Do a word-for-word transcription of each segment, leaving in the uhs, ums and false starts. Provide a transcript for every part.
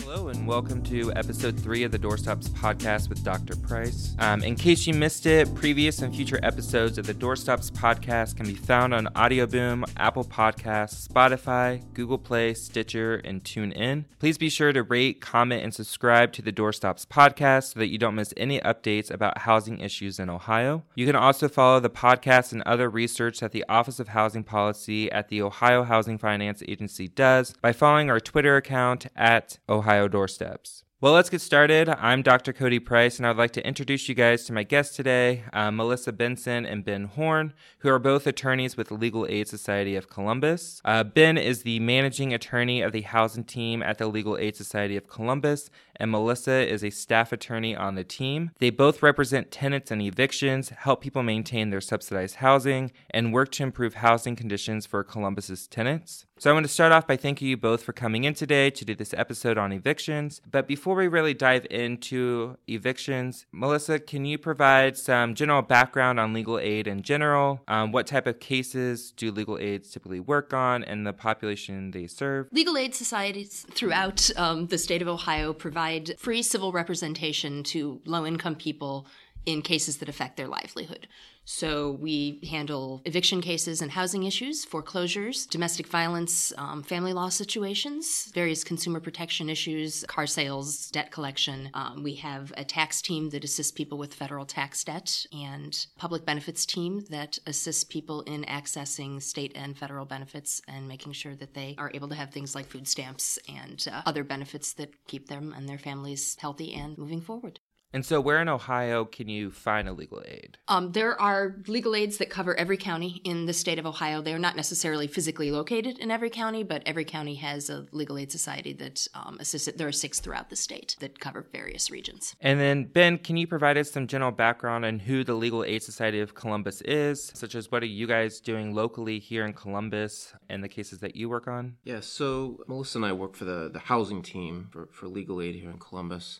Hello and welcome to episode three of the Doorstops podcast with Doctor Price. Um, in case you missed it, previous and future episodes of the Doorstops podcast can be found on Audioboom, Apple Podcasts, Spotify, Google Play, Stitcher, and TuneIn. Please be sure to rate, comment, and subscribe to the Doorstops podcast so that you don't miss any updates about housing issues in Ohio. You can also follow the podcast and other research that the Office of Housing Policy at the Ohio Housing Finance Agency does by following our Twitter account at Ohio Doorsteps. Well, let's get started. I'm Doctor Cody Price, and I'd like to introduce you guys to my guests today, uh, Melissa Benson and Ben Horn, who are both attorneys with the Legal Aid Society of Columbus. Uh, Ben is the managing attorney of the housing team at the Legal Aid Society of Columbus, and Melissa is a staff attorney on the team. They both represent tenants and evictions, help people maintain their subsidized housing, and work to improve housing conditions for Columbus's tenants. So I want to start off by thanking you both for coming in today to do this episode on evictions. But before we really dive into evictions, Melissa, can you provide some general background on legal aid in general? Um, what type of cases do legal aids typically work on and the population they serve? Legal aid societies throughout um, the state of Ohio provide free civil representation to low-income people in cases that affect their livelihood. So we handle eviction cases and housing issues, foreclosures, domestic violence, um, family law situations, various consumer protection issues, car sales, debt collection. Um, we have a tax team that assists people with federal tax debt and public benefits team that assists people in accessing state and federal benefits and making sure that they are able to have things like food stamps and uh, other benefits that keep them and their families healthy and moving forward. And so where in Ohio can you find a legal aid? Um, there are legal aids that cover every county in the state of Ohio. They are not necessarily physically located in every county, but every county has a legal aid society that um, assists it. There are six throughout the state that cover various regions. And then, Ben, can you provide us some general background on who the Legal Aid Society of Columbus is, such as what are you guys doing locally here in Columbus and the cases that you work on? Yeah, so Melissa and I work for the, the housing team for, for legal aid here in Columbus.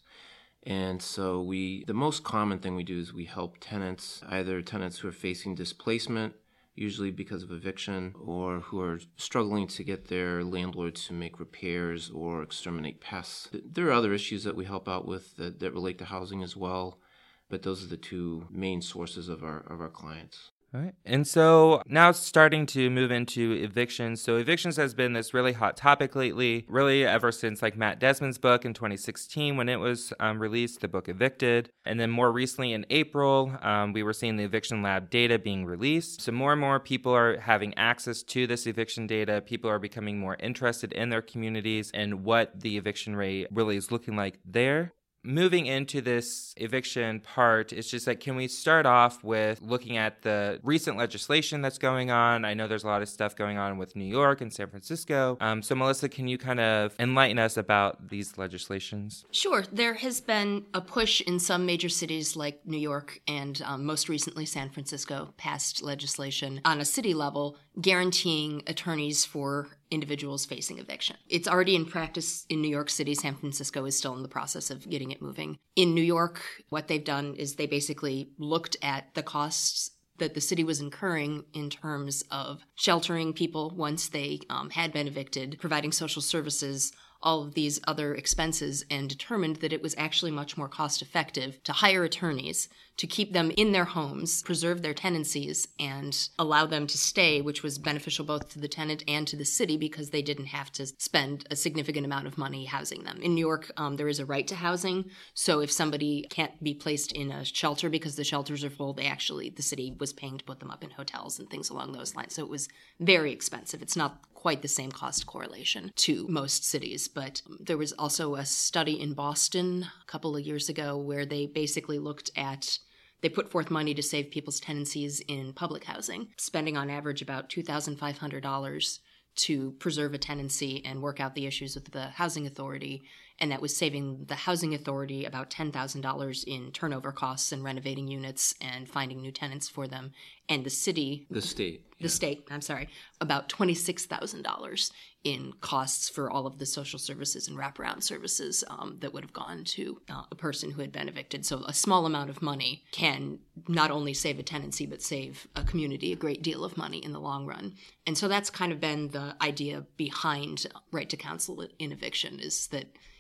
And so we, the most common thing we do is we help tenants, either tenants who are facing displacement, usually because of eviction, or who are struggling to get their landlords to make repairs or exterminate pests. There are other issues that we help out with that, that relate to housing as well, but those are the two main sources of our of our clients. All right. And so now starting to move into evictions. So evictions has been this really hot topic lately, really ever since like Matt Desmond's book in twenty sixteen when it was um, released, the book Evicted. And then more recently in April, um, we were seeing the Eviction Lab data being released. So more and more people are having access to this eviction data. People are becoming more interested in their communities and what the eviction rate really is looking like there. Moving into this eviction part, it's just like, can we start off with looking at the recent legislation that's going on? I know there's a lot of stuff going on with New York and San Francisco. Um, so, Melissa, can you kind of enlighten us about these legislations? Sure. There has been a push in some major cities like New York and um, most recently San Francisco passed legislation on a city level guaranteeing attorneys for individuals facing eviction. It's already in practice in New York City. San Francisco is still in the process of getting it moving. In New York, what they've done is they basically looked at the costs that the city was incurring in terms of sheltering people once they um, had been evicted, providing social services, all of these other expenses, and determined that it was actually much more cost effective to hire attorneys to keep them in their homes, preserve their tenancies, and allow them to stay, which was beneficial both to the tenant and to the city because they didn't have to spend a significant amount of money housing them. In New York, um, there is a right to housing, so if somebody can't be placed in a shelter because the shelters are full, they actually, the city was paying to put them up in hotels and things along those lines. So it was very expensive. It's not quite the same cost correlation to most cities, but there was also a study in Boston a couple of years ago where they basically looked at They put forth money to save people's tenancies in public housing, spending on average about two thousand five hundred dollars to preserve a tenancy and work out the issues with the housing authority. And that was saving the housing authority about ten thousand dollars in turnover costs and renovating units and finding new tenants for them. And the city... The state. The yeah. state, I'm sorry, about twenty-six thousand dollars in costs for all of the social services and wraparound services um, that would have gone to uh, a person who had been evicted. So a small amount of money can not only save a tenancy, but save a community a great deal of money in the long run. And so that's kind of been the idea behind right to counsel in eviction, is that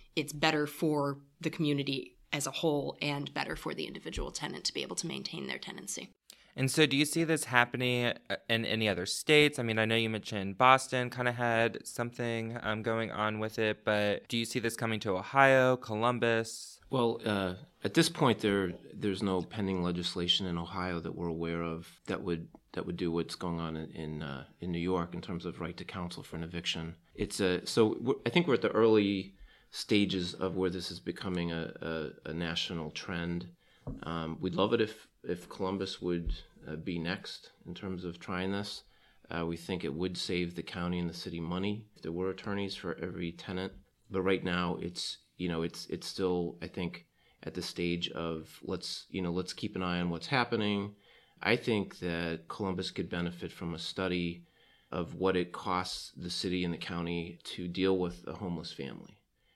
it's better for the community as a whole and better for the individual tenant to be able to maintain their tenancy. And so do you see this happening in any other states? I mean, I know you mentioned Boston kind of had something um, going on with it, but do you see this coming to Ohio, Columbus? Well, uh, at this point, there there's no pending legislation in Ohio that we're aware of that would that would do what's going on in in, uh, in New York in terms of right to counsel for an eviction. It's a so I think we're at the early stages of where this is becoming a, a, a national trend. Um, we'd love it if if Columbus would uh, be next in terms of trying this. Uh, we think it would save the county and the city money if there were attorneys for every tenant. But right now, it's you know it's it's still I think at the stage of let's you know let's keep an eye on what's happening. I think that Columbus could benefit from a study of what it costs the city and the county to deal with a homeless family,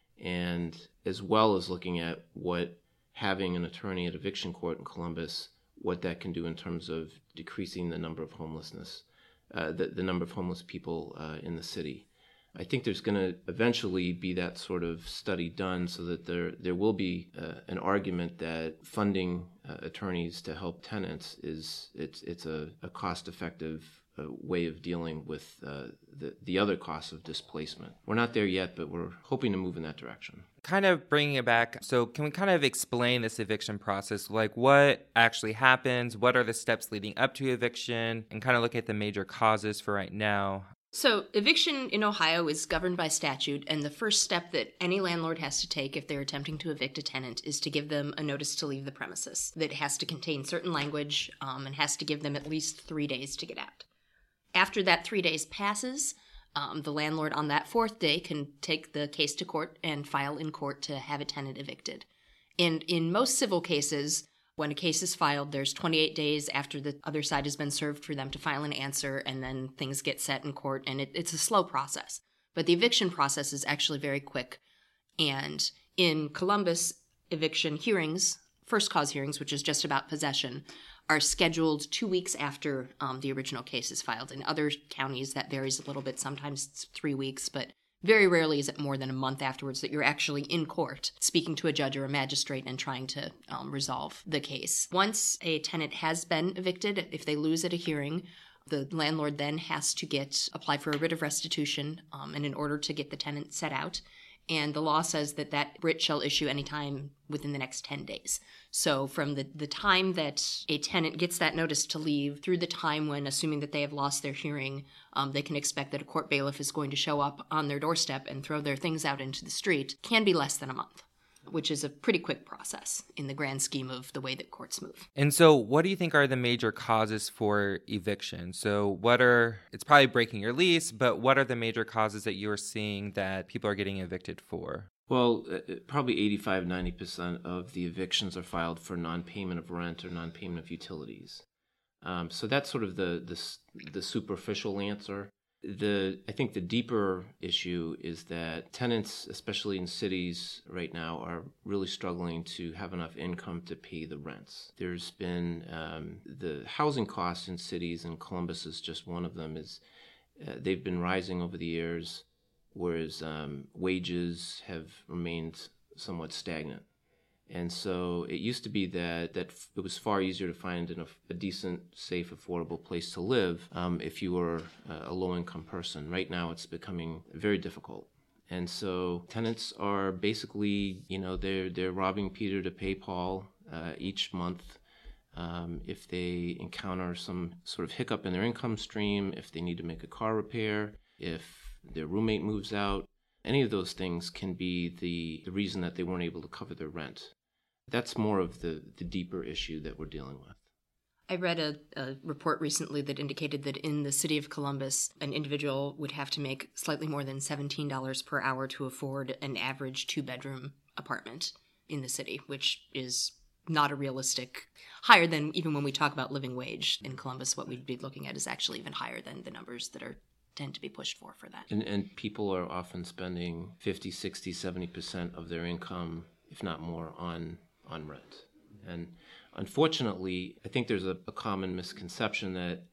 and as well as looking at what having an attorney at eviction court in Columbus, what that can do in terms of decreasing the number of homelessness, uh, the, the number of homeless people uh, in the city. I think there's going to eventually be that sort of study done so that there there will be uh, an argument that funding uh, attorneys to help tenants is it's it's a, a cost-effective uh, way of dealing with uh, the the other costs of displacement. We're not there yet, but we're hoping to move in that direction. Kind of bringing it back, so can we kind of explain this eviction process? Like what actually happens? What are the steps leading up to eviction? And kind of look at the major causes for right now. So eviction in Ohio is governed by statute, and the first step that any landlord has to take if they're attempting to evict a tenant is to give them a notice to leave the premises that has to contain certain language um, and has to give them at least three days to get out. After that three days passes, um, the landlord on that fourth day can take the case to court and file in court to have a tenant evicted. And in most civil cases, when a case is filed, there's twenty-eight days after the other side has been served for them to file an answer, and then things get set in court, and it, it's a slow process. But the eviction process is actually very quick. And in Columbus, eviction hearings, first cause hearings, which is just about possession, are scheduled two weeks after um, the original case is filed. In other counties, that varies a little bit. Sometimes it's three weeks, but very rarely is it more than a month afterwards that you're actually in court speaking to a judge or a magistrate and trying to um, resolve the case. Once a tenant has been evicted, if they lose at a hearing, the landlord then has to get apply for a writ of restitution um, and in order to get the tenant set out. And the law says that that writ shall issue anytime within the next ten days. So from the, the time that a tenant gets that notice to leave through the time when, assuming that they have lost their hearing, um, they can expect that a court bailiff is going to show up on their doorstep and throw their things out into the street, can be less than a month, which is a pretty quick process in the grand scheme of the way that courts move. And so what do you think are the major causes for eviction? So what are, it's probably breaking your lease, but what are the major causes that you are seeing that people are getting evicted for? Well, uh, probably eighty-five, ninety percent of the evictions are filed for non-payment of rent or non-payment of utilities. Um, so that's sort of the, the the superficial answer. The I think the deeper issue is that tenants, especially in cities right now, are really struggling to have enough income to pay the rents. There's been um, the housing costs in cities, and Columbus is just one of them, is uh, they've been rising over the years, whereas um, wages have remained somewhat stagnant. And so it used to be that, that it was far easier to find an, a decent, safe, affordable place to live um, if you were a low-income person. Right now it's becoming very difficult. And so tenants are basically, you know, they're, they're robbing Peter to pay Paul uh, each month. Um, if they encounter some sort of hiccup in their income stream, if they need to make a car repair, if their roommate moves out, any of those things can be the, the reason that they weren't able to cover their rent. That's more of the, the deeper issue that we're dealing with. I read a, a report recently that indicated that in the city of Columbus, an individual would have to make slightly more than seventeen dollars per hour to afford an average two-bedroom apartment in the city, which is not a realistic, higher than even when we talk about living wage in Columbus, what we'd be looking at is actually even higher than the numbers that are tend to be pushed for for that. And, and people are often spending fifty, sixty, seventy percent of their income, if not more, on on rent. And unfortunately, I think there's a, a common misconception that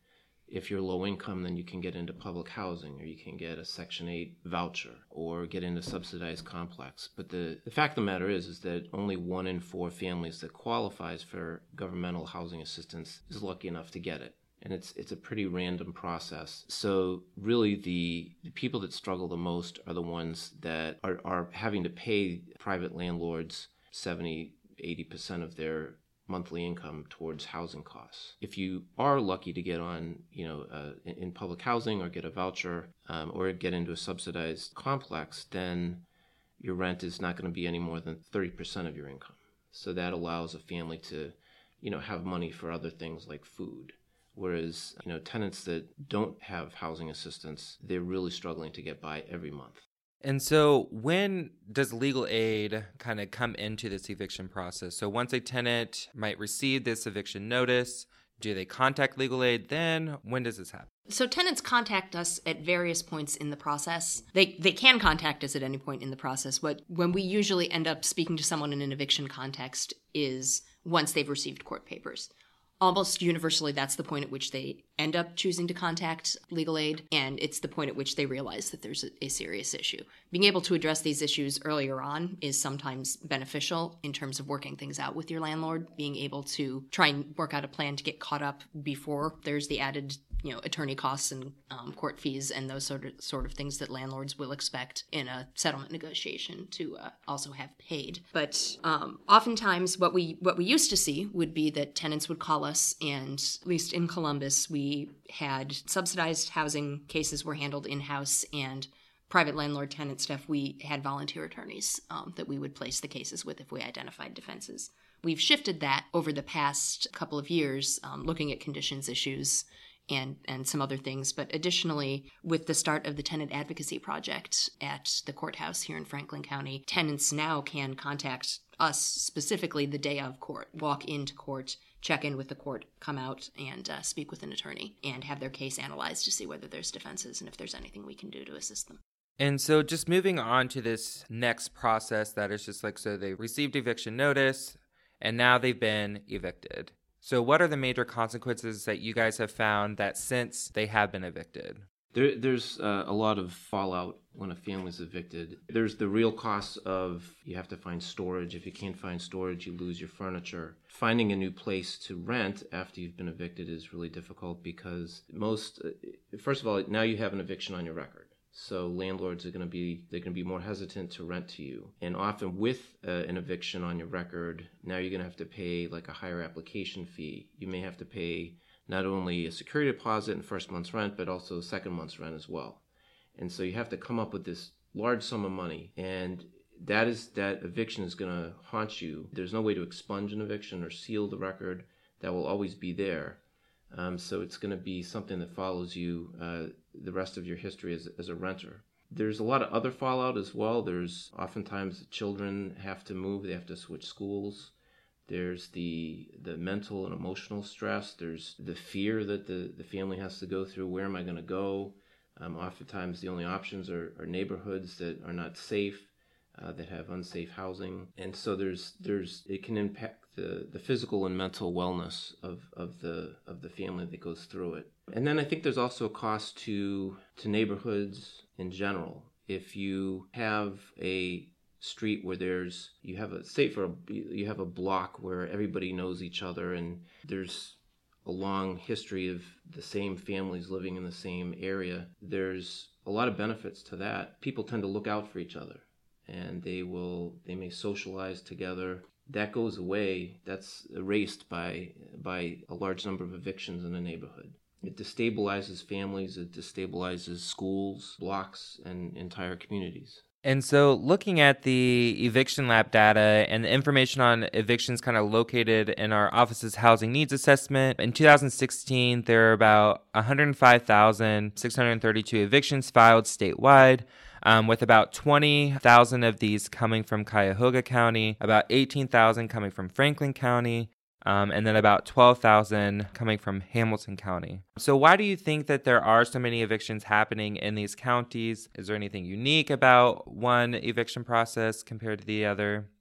If you're low income, then you can get into public housing, or you can get a Section eight voucher, or get into subsidized complex. But the, the fact of the matter is, is that only one in four families that qualifies for governmental housing assistance is lucky enough to get it. And it's it's a pretty random process. So really the, the people that struggle the most are the ones that are, are having to pay private landlords seventy, eighty percent of their monthly income towards housing costs. If you are lucky to get on, you know, uh, in, in public housing or get a voucher um, or get into a subsidized complex, then your rent is not going to be any more than thirty percent of your income. So that allows a family to, you know, have money for other things like food. Whereas, you know, tenants that don't have housing assistance, they're really struggling to get by every month. And so when does legal aid kind of come into this eviction process? So once a tenant might receive this eviction notice, do they contact legal aid then? When does this happen? So tenants contact us at various points in the process. They they can contact us at any point in the process. But when we usually end up speaking to someone in an eviction context is once they've received court papers. Almost universally, that's the point at which they end up choosing to contact legal aid, and it's the point at which they realize that there's a, a serious issue. Being able to address these issues earlier on is sometimes beneficial in terms of working things out with your landlord, being able to try and work out a plan to get caught up before there's the added, you know, attorney costs and um, court fees and those sort of sort of things that landlords will expect in a settlement negotiation to uh, also have paid. But um, oftentimes, what we what we used to see would be that tenants would call us, and at least in Columbus, we had subsidized housing cases were handled in-house, and private landlord-tenant stuff, we had volunteer attorneys um, that we would place the cases with if we identified defenses. We've shifted that over the past couple of years, um, looking at conditions issues and, and some other things. But additionally, with the start of the Tenant Advocacy Project at the courthouse here in Franklin County, tenants now can contact us specifically the day of court, walk into court, check in with the court, come out and uh, speak with an attorney and have their case analyzed to see whether there's defenses and if there's anything we can do to assist them. And so just moving on to this next process that is just like, so they received eviction notice and now they've been evicted. So what are the major consequences that you guys have found that since they have been evicted? There, there's uh, a lot of fallout when a family's evicted. There's the real costs of you have to find storage. If you can't find storage, you lose your furniture. Finding a new place to rent after you've been evicted is really difficult because most, uh, first of all, now you have an eviction on your record. So landlords are going to be, they're going to be more hesitant to rent to you. And often with uh, an eviction on your record, now you're going to have to pay like a higher application fee. You may have to pay not only a security deposit and first month's rent, but also second month's rent as well. And so you have to come up with this large sum of money, and that is that eviction is going to haunt you. There's no way to expunge an eviction or seal the record. That will always be there. Um, so it's going to be something that follows you uh, the rest of your history as, as a renter. There's a lot of other fallout as well. There's oftentimes children have to move. They have to switch schools. There's the the mental and emotional stress. There's the fear that the, the family has to go through. Where am I going to go? Um, oftentimes the only options are, are neighborhoods that are not safe, uh, that have unsafe housing. And so there's there's it can impact the, the physical and mental wellness of, of the of the family that goes through it. And then I think there's also a cost to to neighborhoods in general. If you have a street where there's you have a say for a, you have a block where everybody knows each other and there's a long history of the same families living in the same area, there's a lot of benefits to that. People tend to look out for each other and they will they may socialize together. That goes away. That's erased by by a large number of evictions in a neighborhood. It destabilizes families, it destabilizes schools, blocks, and entire communities. And so looking at the eviction lab data and the information on evictions kind of located in our office's housing needs assessment, in two thousand sixteen, there are about one hundred five thousand six hundred thirty-two evictions filed statewide, um, with about twenty thousand of these coming from Cuyahoga County, about eighteen thousand coming from Franklin County, Um, and then about twelve thousand coming from Hamilton County. So why do you think that there are so many evictions happening in these counties? Is there anything unique about one eviction process compared to the other?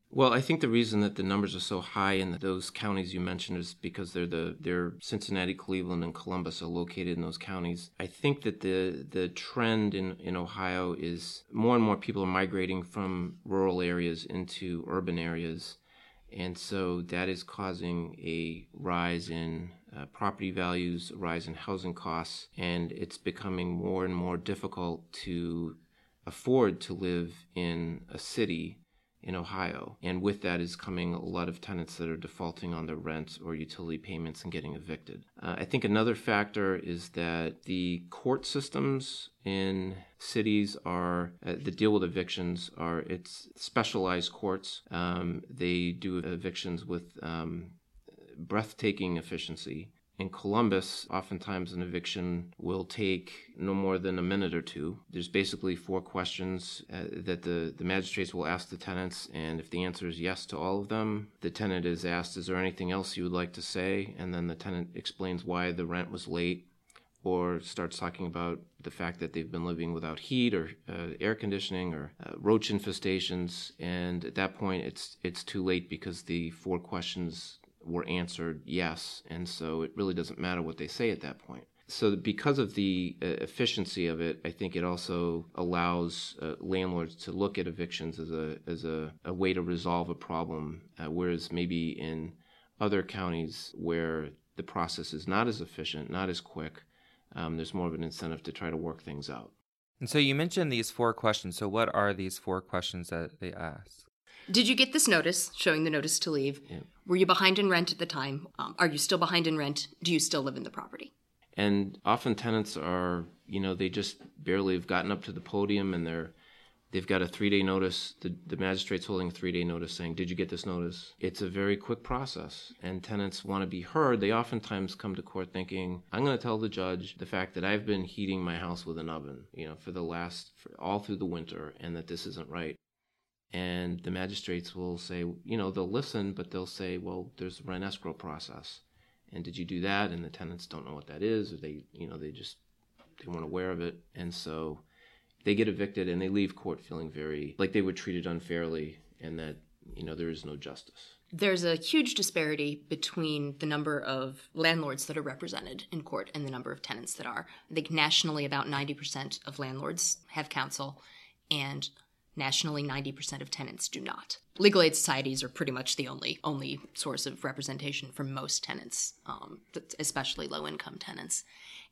Well, I think the reason that the numbers are so high in those counties you mentioned is because they're the they're Cincinnati, Cleveland, and Columbus are located in those counties. I think that the the trend in, in Ohio is more and more people are migrating from rural areas into urban areas. And so that is causing a rise in uh, property values, a rise in housing costs, and it's becoming more and more difficult to afford to live in a city in Ohio. And with that is coming a lot of tenants that are defaulting on their rent or utility payments and getting evicted. Uh, I think another factor is that the court systems in cities are, uh, that deal with evictions are, it's specialized courts. Um, they do evictions with um, breathtaking efficiency. In Columbus, oftentimes an eviction will take no more than a minute or two. There's basically four questions uh, that the, the magistrates will ask the tenants, and if the answer is yes to all of them, the tenant is asked, is there anything else you would like to say? And then the tenant explains why the rent was late, or starts talking about the fact that they've been living without heat or uh, air conditioning or uh, roach infestations. And at that point, it's it's too late because the four questions were answered yes, and so it really doesn't matter what they say at that point. So because of the uh, efficiency of it, I think it also allows uh, landlords to look at evictions as a as a, a way to resolve a problem, uh, whereas maybe in other counties where the process is not as efficient, not as quick, um, there's more of an incentive to try to work things out. And so you mentioned these four questions. So what are these four questions that they ask? Did you get this notice showing the notice to leave? Yeah. Were you behind in rent at the time? Um, are you still behind in rent? Do you still live in the property? And often tenants are, you know, they just barely have gotten up to the podium and they're, they've got a three-day notice. The, the magistrate's holding a three-day notice saying, did you get this notice? It's a very quick process, and tenants want to be heard. They oftentimes come to court thinking, I'm going to tell the judge the fact that I've been heating my house with an oven, you know, for the last, for all through the winter, and that this isn't right. And the magistrates will say, you know, they'll listen, but they'll say, well, there's a rent escrow process. And did you do that? And the tenants don't know what that is, or they, you know, they just, they weren't aware of it. And so they get evicted and they leave court feeling very, like they were treated unfairly and that, you know, there is no justice. There's a huge disparity between the number of landlords that are represented in court and the number of tenants that are. I think nationally about ninety percent of landlords have counsel, and nationally, ninety percent of tenants do not. Legal aid societies are pretty much the only only source of representation for most tenants, um, especially low-income tenants.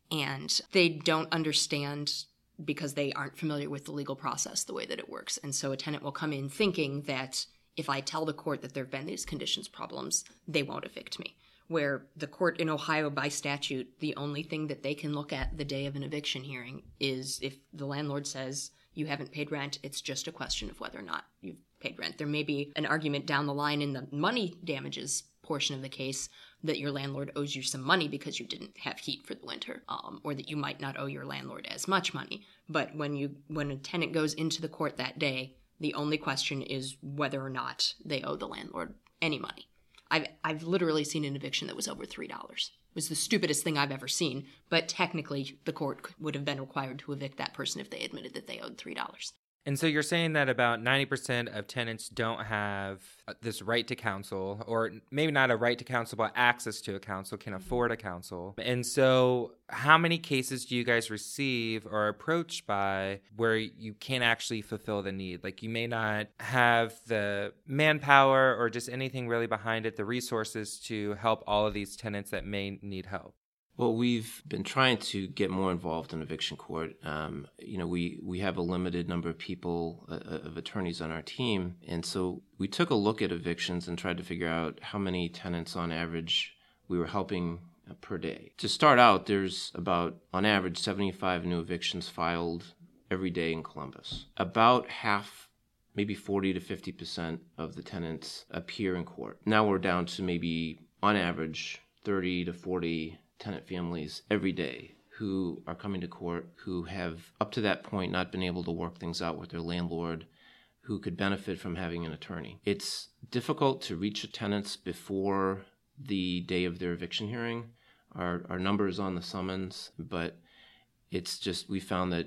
And they don't understand, because they aren't familiar with the legal process, the way that it works. And so a tenant will come in thinking that if I tell the court that there have been these conditions problems, they won't evict me. Where the court in Ohio, by statute, the only thing that they can look at the day of an eviction hearing is if the landlord says, you haven't paid rent, it's just a question of whether or not you've paid rent. There may be an argument down the line in the money damages portion of the case that your landlord owes you some money because you didn't have heat for the winter, um, or that you might not owe your landlord as much money. But when you when a tenant goes into the court that day, the only question is whether or not they owe the landlord any money. I've I've literally seen an eviction that was over three dollars. It was the stupidest thing I've ever seen, but technically the court would have been required to evict that person if they admitted that they owed three dollars. And so you're saying that about ninety percent of tenants don't have this right to counsel, or maybe not a right to counsel, but access to a counsel, can afford a counsel. And so how many cases do you guys receive or are approached by where you can't actually fulfill the need? Like you may not have the manpower or just anything really behind it, the resources to help all of these tenants that may need help. Well, we've been trying to get more involved in eviction court. Um, you know, we, we have a limited number of people, uh, of attorneys on our team. And so we took a look at evictions and tried to figure out how many tenants on average we were helping uh, per day. To start out, there's about, on average, seventy-five new evictions filed every day in Columbus. About half, maybe forty to fifty percent of the tenants appear in court. Now we're down to maybe, on average, thirty to forty tenant families every day who are coming to court, who have up to that point not been able to work things out with their landlord, who could benefit from having an attorney. It's difficult to reach the tenants before the day of their eviction hearing. Our, our number is on the summons, but it's just, we found that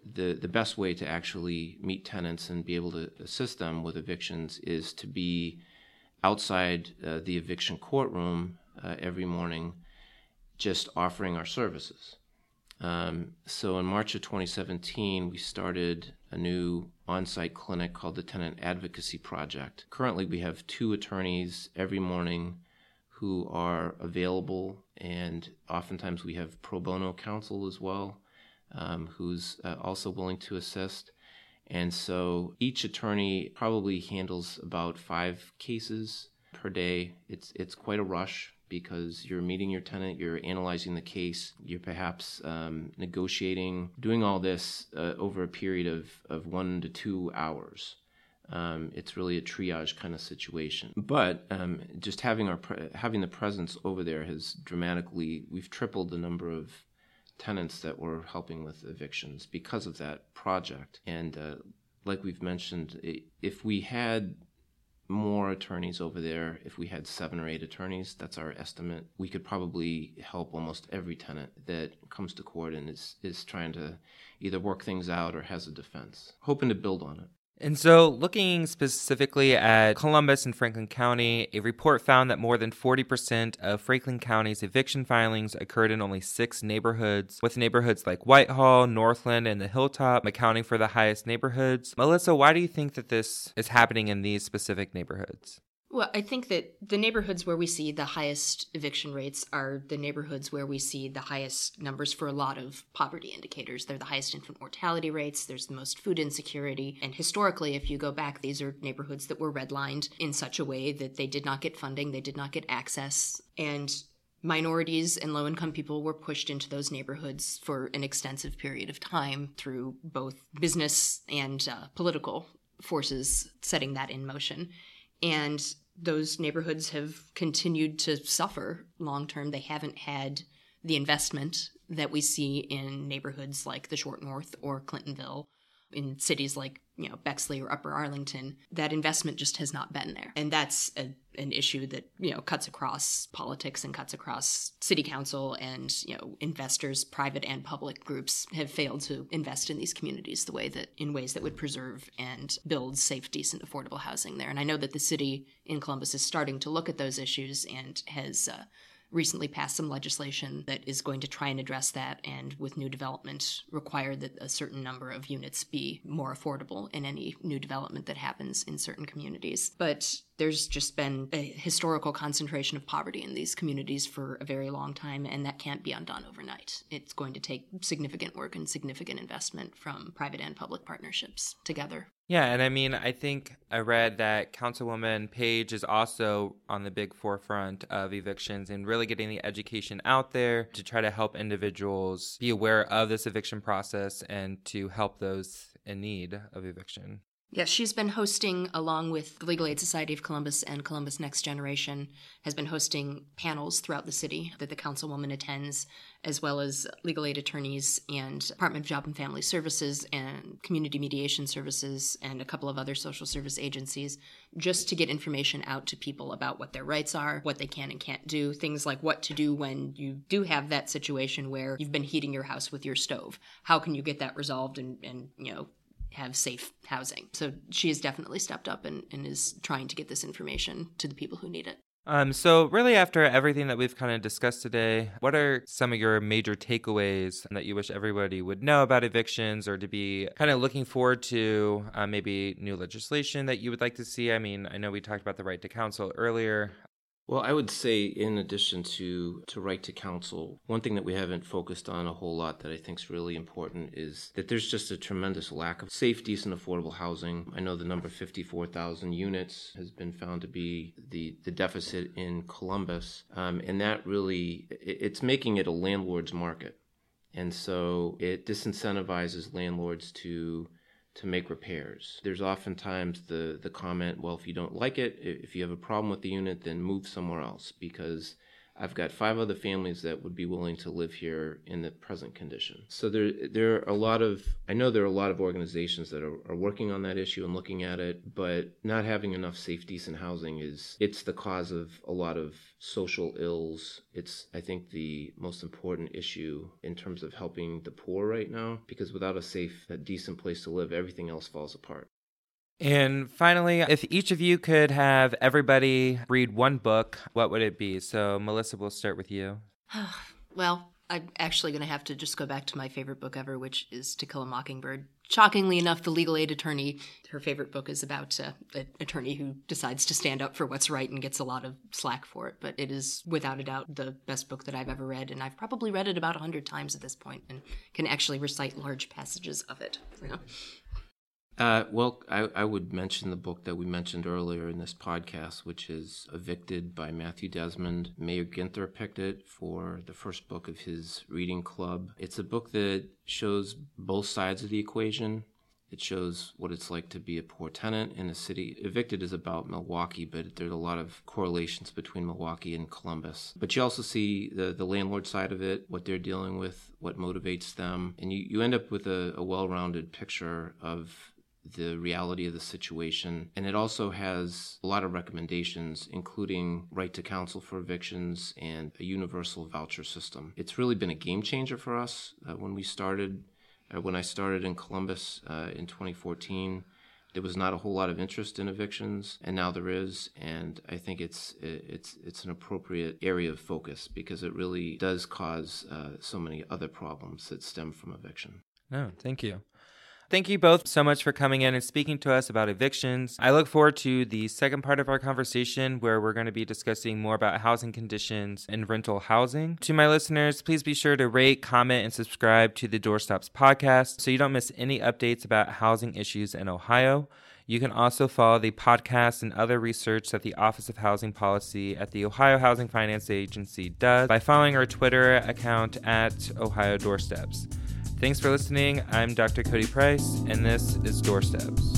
the, the best way to actually meet tenants and be able to assist them with evictions is to be outside uh, the eviction courtroom uh, every morning, just offering our services. Um, so in March of twenty seventeen, we started a new on-site clinic called the Tenant Advocacy Project. Currently, we have two attorneys every morning who are available, and oftentimes we have pro bono counsel as well, um, who's uh, also willing to assist. And so each attorney probably handles about five cases per day. It's it's quite a rush, because you're meeting your tenant, you're analyzing the case, you're perhaps um, negotiating, doing all this uh, over a period of, of one to two hours. Um, it's really a triage kind of situation. But um, just having our pre- having the presence over there has dramatically, we've tripled the number of tenants that we're helping with evictions because of that project. And uh, like we've mentioned, if we had more attorneys over there, if we had seven or eight attorneys, that's our estimate, we could probably help almost every tenant that comes to court and is, is trying to either work things out or has a defense, hoping to build on it. And so looking specifically at Columbus and Franklin County, a report found that more than forty percent of Franklin County's eviction filings occurred in only six neighborhoods, with neighborhoods like Whitehall, Northland, and the Hilltop accounting for the highest neighborhoods. Melissa, why do you think that this is happening in these specific neighborhoods? Well, I think that the neighborhoods where we see the highest eviction rates are the neighborhoods where we see the highest numbers for a lot of poverty indicators. They're the highest infant mortality rates, there's the most food insecurity, and historically, if you go back, these are neighborhoods that were redlined in such a way that they did not get funding, they did not get access, and minorities and low-income people were pushed into those neighborhoods for an extensive period of time through both business and uh, political forces setting that in motion. And those neighborhoods have continued to suffer long term. They haven't had the investment that we see in neighborhoods like the Short North or Clintonville, in cities like, you know, Bexley or Upper Arlington. That investment just has not been there. And that's a, an issue that, you know, cuts across politics and cuts across city council, and, you know, investors, private and public groups have failed to invest in these communities the way that, in ways that would preserve and build safe, decent, affordable housing there. And I know that the city in Columbus is starting to look at those issues and has uh, recently passed some legislation that is going to try and address that, and with new development require that a certain number of units be more affordable in any new development that happens in certain communities. But there's just been a historical concentration of poverty in these communities for a very long time, and that can't be undone overnight. It's going to take significant work and significant investment from private and public partnerships together. Yeah, and I mean, I think I read that Councilwoman Page is also on the big forefront of evictions and really getting the education out there to try to help individuals be aware of this eviction process and to help those in need of eviction. Yes, she's been hosting, along with the Legal Aid Society of Columbus and Columbus Next Generation, has been hosting panels throughout the city that the councilwoman attends, as well as legal aid attorneys and Department of Job and Family Services and Community Mediation Services and a couple of other social service agencies, just to get information out to people about what their rights are, what they can and can't do, things like what to do when you do have that situation where you've been heating your house with your stove. How can you get that resolved and, and you know, have safe housing? So she has definitely stepped up and, and is trying to get this information to the people who need it. Um, so really, after everything that we've kind of discussed today, what are some of your major takeaways that you wish everybody would know about evictions, or to be kind of looking forward to uh, maybe new legislation that you would like to see? I mean, I know we talked about the right to counsel earlier. Well, I would say, in addition to, to right to counsel, one thing that we haven't focused on a whole lot that I think is really important is that there's just a tremendous lack of safe, decent, affordable housing. I know the number fifty-four thousand units has been found to be the, the deficit in Columbus, um, and that really, it, it's making it a landlord's market. And so it disincentivizes landlords to to make repairs. There's oftentimes the, the comment, well, if you don't like it, if you have a problem with the unit, then move somewhere else, because I've got five other families that would be willing to live here in the present condition. So there, there are a lot of, I know there are a lot of organizations that are, are working on that issue and looking at it, but not having enough safe, decent housing is, it's the cause of a lot of social ills. It's, I think, the most important issue in terms of helping the poor right now, because without a safe, a decent place to live, everything else falls apart. And finally, if each of you could have everybody read one book, what would it be? So, Melissa, we'll start with you. Well, I'm actually going to have to just go back to my favorite book ever, which is To Kill a Mockingbird. Shockingly enough, the legal aid attorney, her favorite book is about uh, an attorney who decides to stand up for what's right and gets a lot of slack for it. But it is, without a doubt, the best book that I've ever read. And I've probably read it about a hundred times at this point and can actually recite large passages of it. You know? Uh, well, I, I would mention the book that we mentioned earlier in this podcast, which is Evicted by Matthew Desmond. Mayor Ginther picked it for the first book of his reading club. It's a book that shows both sides of the equation. It shows what it's like to be a poor tenant in a city. Evicted is about Milwaukee, but there's a lot of correlations between Milwaukee and Columbus. But you also see the, the landlord side of it, what they're dealing with, what motivates them. And you, you end up with a, a well-rounded picture of the reality of the situation. And it also has a lot of recommendations, including right to counsel for evictions and a universal voucher system. It's really been a game changer for us. Uh, when we started, uh, when I started in Columbus uh, in twenty fourteen, there was not a whole lot of interest in evictions, and now there is. And I think it's it's it's an appropriate area of focus because it really does cause uh, so many other problems that stem from eviction. No, thank you. Thank you both so much for coming in and speaking to us about evictions. I look forward to the second part of our conversation where we're going to be discussing more about housing conditions and rental housing. To my listeners, please be sure to rate, comment, and subscribe to the Doorstops podcast so you don't miss any updates about housing issues in Ohio. You can also follow the podcast and other research that the Office of Housing Policy at the Ohio Housing Finance Agency does by following our Twitter account at Ohio Doorsteps. Thanks for listening. I'm Doctor Cody Price, and this is Doorsteps.